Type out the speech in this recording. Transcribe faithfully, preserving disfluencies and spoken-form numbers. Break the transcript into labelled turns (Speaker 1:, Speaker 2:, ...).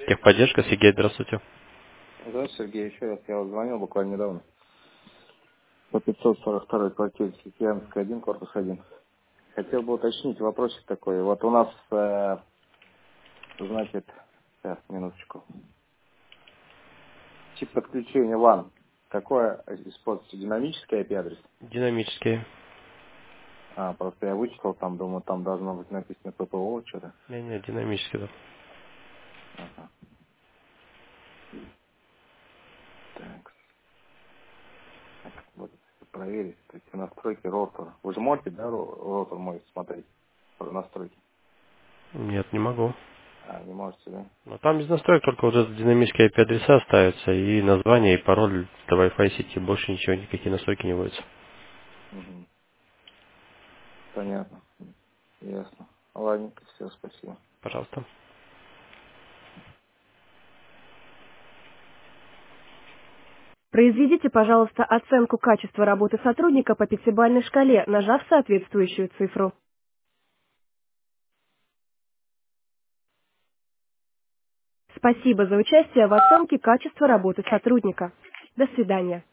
Speaker 1: Техподдержка, Сергей, здравствуйте.
Speaker 2: Здравствуйте, Сергей, еще раз. Я вот звонил буквально недавно. По пятьсот сорок второй квартире Сикьянская один, корпус один. Хотел бы уточнить вопросик такой. Вот у нас, э, значит, сейчас, минуточку. Тип подключения ван. Какое используется? Динамический ай пи-адрес?
Speaker 1: Динамические.
Speaker 2: А, просто я вычислил, там, думаю, там должно быть написано пэ пэ о, что-то.
Speaker 1: Не, не, динамические, да.
Speaker 2: Ага. Так, так, вот, проверить. То есть настройки ротора. Вы же можете, да, ро- ротор мой смотреть? Про настройки.
Speaker 1: Нет, не могу.
Speaker 2: А, не можете, да?
Speaker 1: Но там без настроек только вот этот динамические ай пи-адреса ставятся, и название, и пароль до Wi-Fi сети. Больше ничего, никакие настройки не вводятся.
Speaker 2: Угу. Понятно. Ясно. Ладненько, все, спасибо.
Speaker 1: Пожалуйста.
Speaker 3: Произведите, пожалуйста, оценку качества работы сотрудника по пятибалльной шкале, нажав соответствующую цифру. Спасибо за участие в оценке качества работы сотрудника. До свидания.